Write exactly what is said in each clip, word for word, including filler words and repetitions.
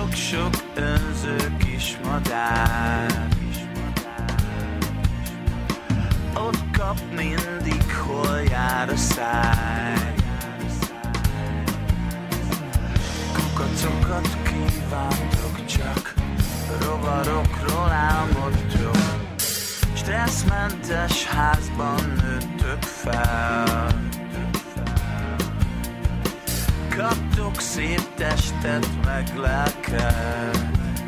sok-sok önző kis madár. Ott kap mindig, hol jár a száj. Kukacokat kívántok csak, rovarokról álmodtok. Stresszmentes házban nőttök fel. Kaptok szép testet, meg lelket.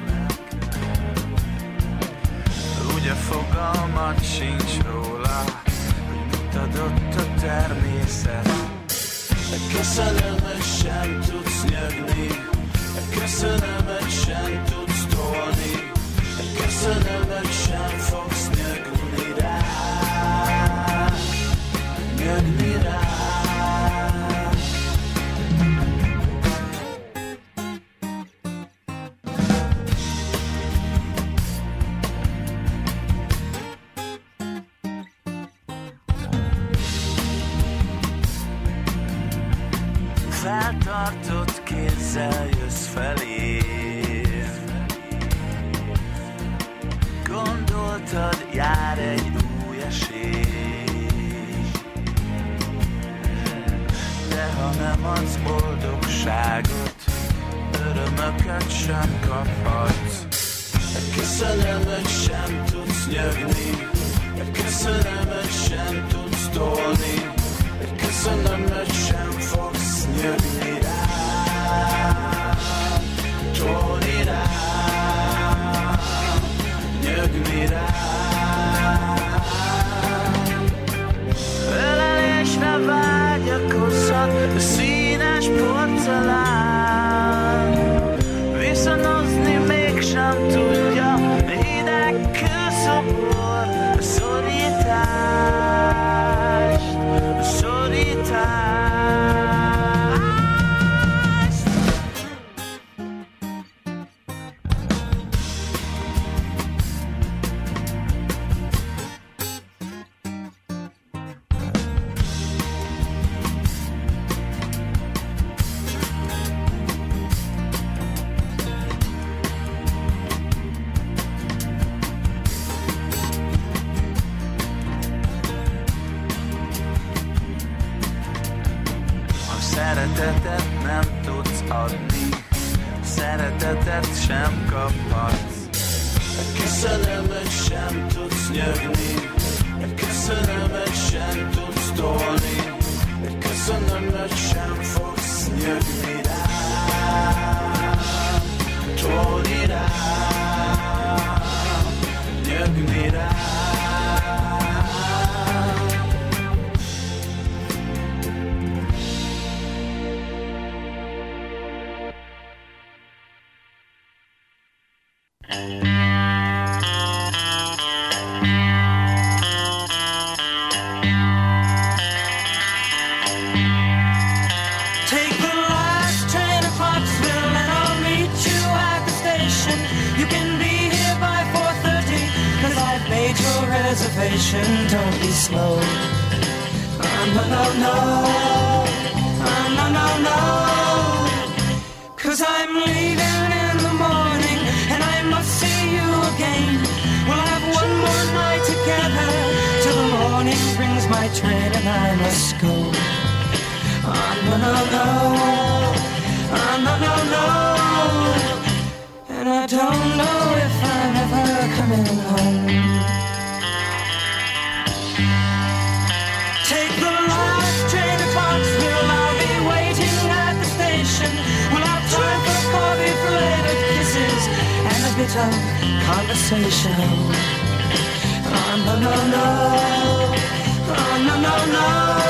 Ugye fogalmat sincs róla, hogy mit adott a természet. Köszönömet sem tudsz nyögni, köszönömet sem tudsz tolni, köszönömet sem fogsz nyögni rá, nyögni rá. Feltartott kézzel jössz felé. Gondoltad, jár egy új esély. De ha nem adsz boldogságot, örömöket sem kaphatsz. Köszönömet sem tudsz nyögni, köszönömet sem tudsz tolni, köszönömet sem fogsz nyögni rá, tolni rá, nyögni rá. Ölelésre vágyakozhat a színes porcelán, viszonozni mégsem tudja, hideg kőszobor a szorítást, a szorítást. Szeretetet nem tudsz adni, szeretetet sem kaphatsz. Köszönömet sem tudsz nyögni, köszönömet sem tudsz tolni, köszönömet sem fogsz nyögni rá, tolni rá, nyögni rá. Don't be slow. Oh, no, no, no. Oh, no, no, no. 'Cause I'm leaving in the morning and I must see you again. We'll have one more night together till the morning brings my train and I must go. Oh, no, no, no. Oh, no, no, no. And I don't know if I'm ever coming home. Of conversation. Oh, no, no, no. Oh, no, no, no.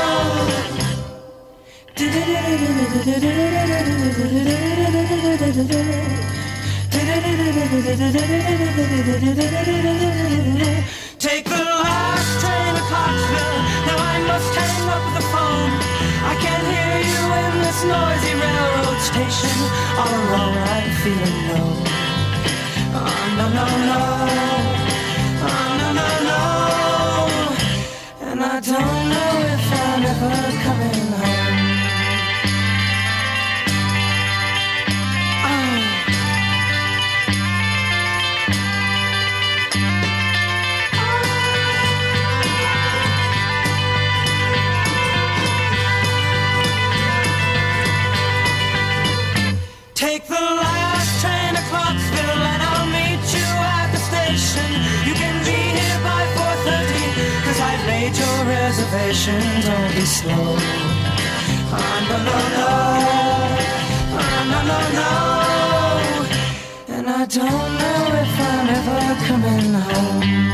Take the last train to Clarksville. Now I must hang up the phone. I can't hear you in this noisy railroad station. All alone I'm feeling low. Oh, no, no, no. Oh, no, no, no. And I don't know if I'm ever coming home. Oh. salvation, don't be slow. Oh, no, no, no. Oh, no, no, no. And I don't know if I'm ever coming home.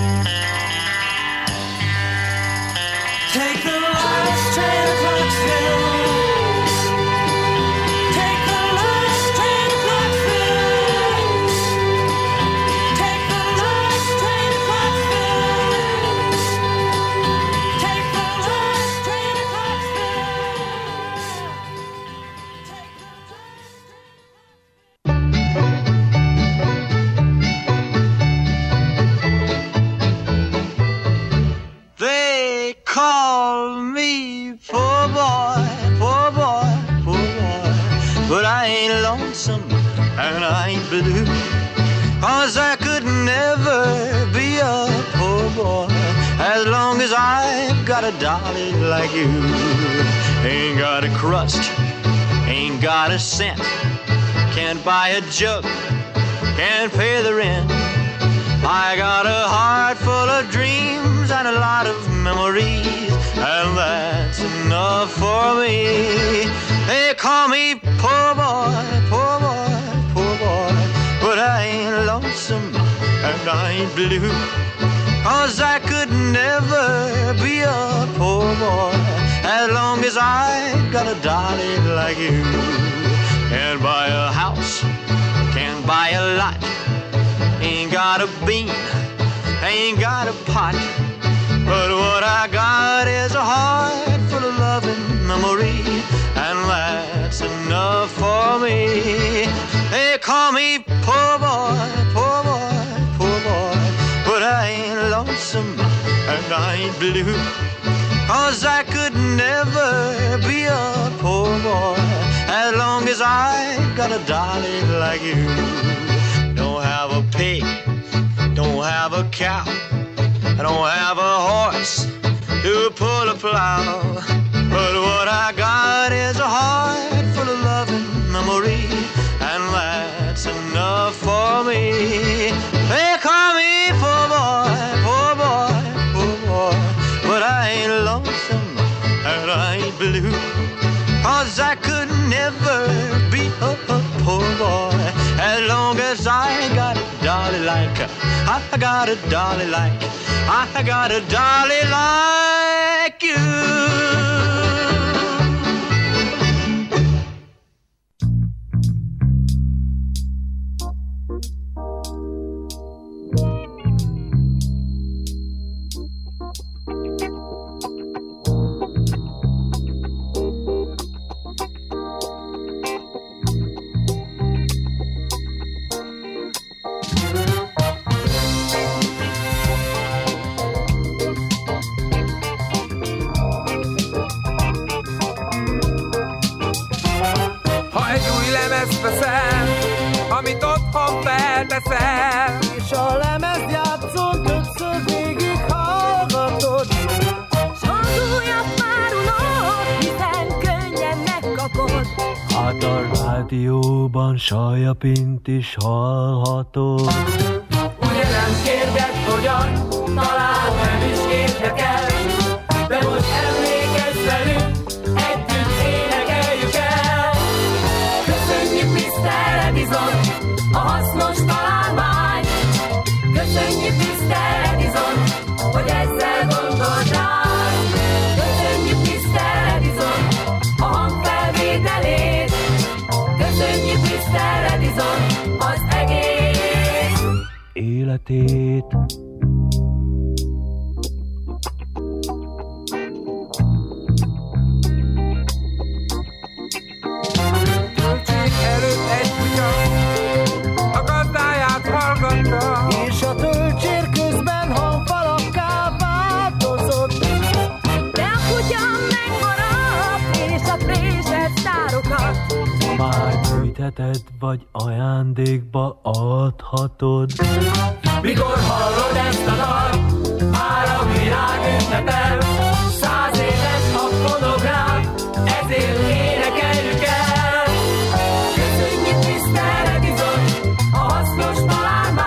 Take the last train to Clarksville. Take the last train to Clarksville. Take the last train to Clarksville. Take the last train to Clarksville. They call me poor boy, poor boy, poor boy, but I ain't lonesome and I ain't blue, 'cause I could never be a poor boy as long as I've got a dolly like you. Ain't got a crust, ain't got a cent, can't buy a jug, can't pay the rent. I got a heart full of dreams and a lot of memories, and that's enough for me. They call me poor boy, poor boy, poor boy, but I ain't lonesome and I ain't blue, 'cause I could never be a poor boy as long as I got a dolly like you. Can't buy a house, can't buy a lot, ain't got a bean, ain't got a pot, but what I got is a heart full of love and memory, and that's enough for me. They call me poor boy, poor boy, poor boy, but I ain't lonesome and I ain't blue, 'cause I could never be a poor boy as long as I got a dolly like you. Don't have a pig, don't have a cow, I don't have a horse to pull a plow, but what I got is a heart full of love and memory, and that's enough for me. They call me poor boy, poor boy, poor boy, but I ain't lonesome and I ain't blue, 'cause I could never be a, a poor boy as long as I got a dolly like, I got a dolly like, I got a dolly like you. Veszel, amit otthon felteszel, és a lemezjátszón többször végig hallgatod, s az újabb már unod, hiszen könnyen megkapod. Hát a rádióban Sajapint is hallhatod. ugye nem kérdett hogyan, talán nem is érdekel, de most emlékezz velünk, együtt énekeljük el. Köszönjük miszter Edison, a hasznos találmány. Köszönjük miszter Edison, hogy ezzel gondolt ránk. Köszönjük miszter Edison, a hangfelvételét. Köszönjük miszter Edison, az egész életét. Töltsék előtt egy kutya, a gazdáját hallgatta, és a töltsér közben hangfalakká változott. De a kutya megmaradt, és a présett sztárokat. Már gyűjtheted, vagy ajándékba adhatod. mikor hallod ezt a dalt, már a világ ünnepel. Száz éves a fonográf, ezért énekeljük el. Köszönjük miszter Edison, a hasznos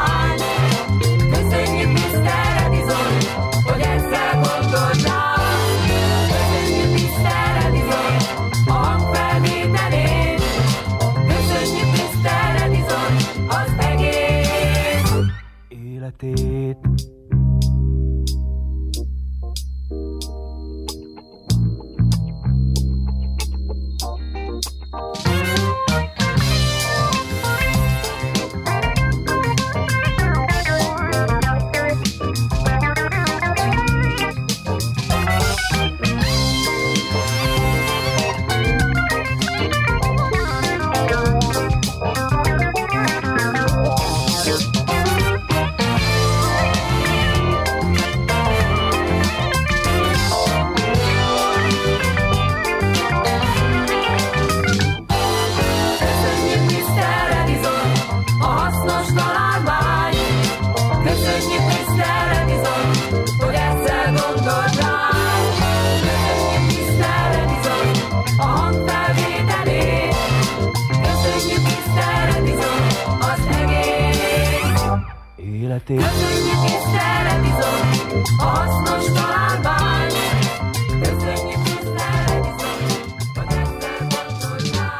találmány. Köszönjük miszter Edison, hogy ezzel gondolt rám. életét. Köszönjük és szeretizom a hasznos találmány. Köszönjük és szeretizom, hogy egyszer gondoltál.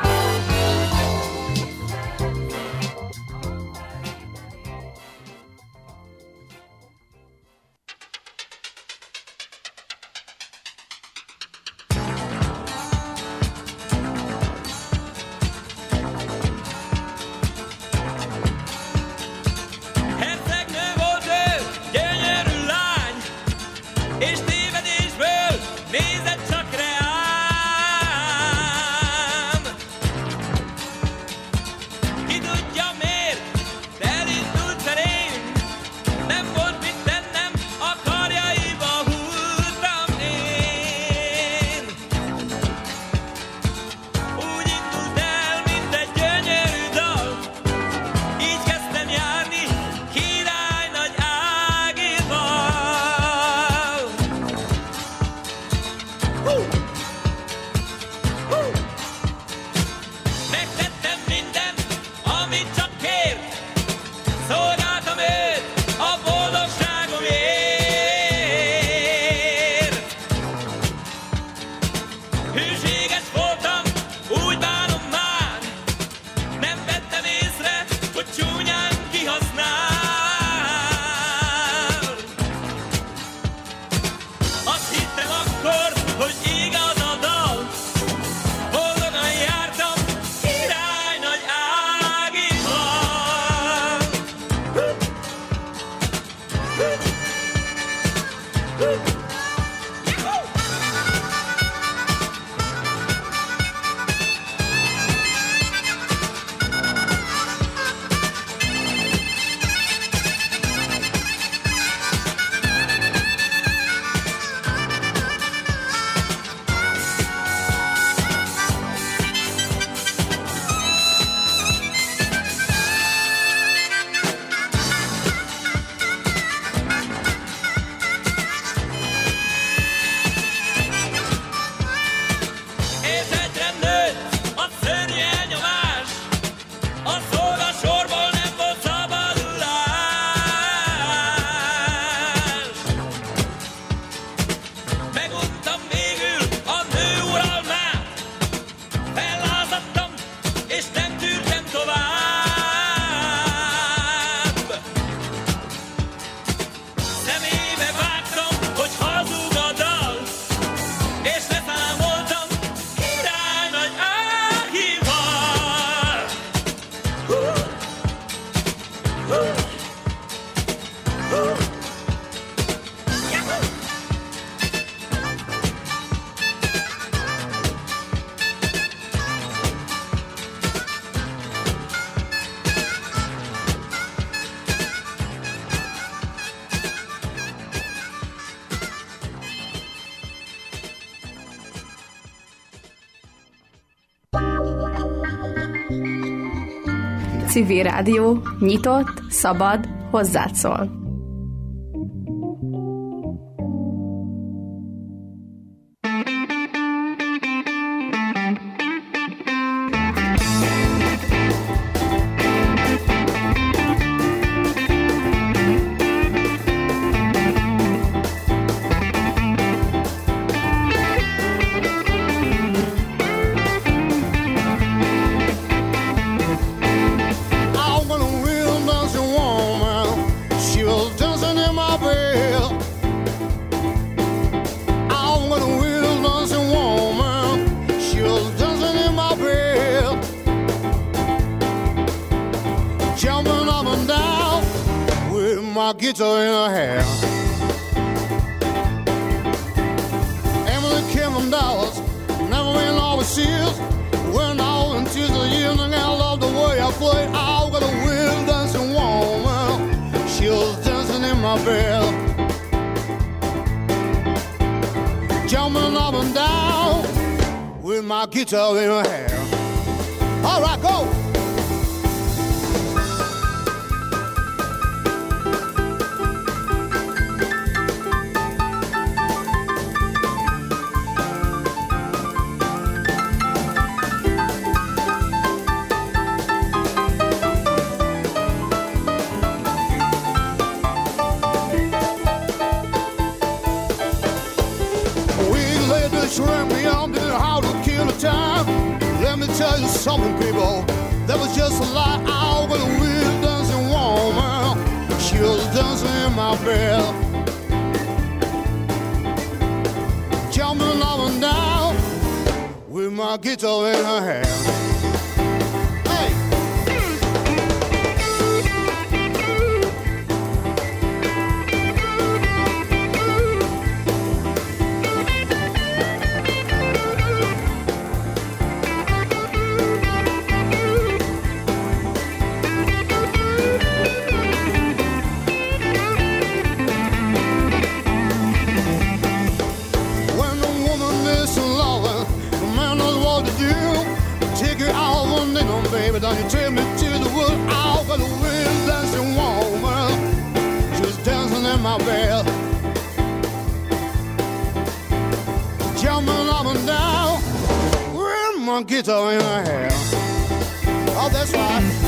Civil Rádió, nyitott, szabad, hozzád szól. Guitar in her hair. Emily came from Dallas, never been overseas. Went out into the evening, I love the way I play. I got a real dancing woman, she was dancing in my bed, jumping up and down with my guitar in her hair. All right, go. trained me up to how to kill the time. Let me tell you something, people. That was just a lie. Out with a weird dancing woman. She was dancing in my bed, jumping up and down with my guitar in her hand. Baby, don't you take me to the wood out with a weird dancing woman. She was dancing in my bed, jumping up and down with my guitar in her hair. Oh, that's right.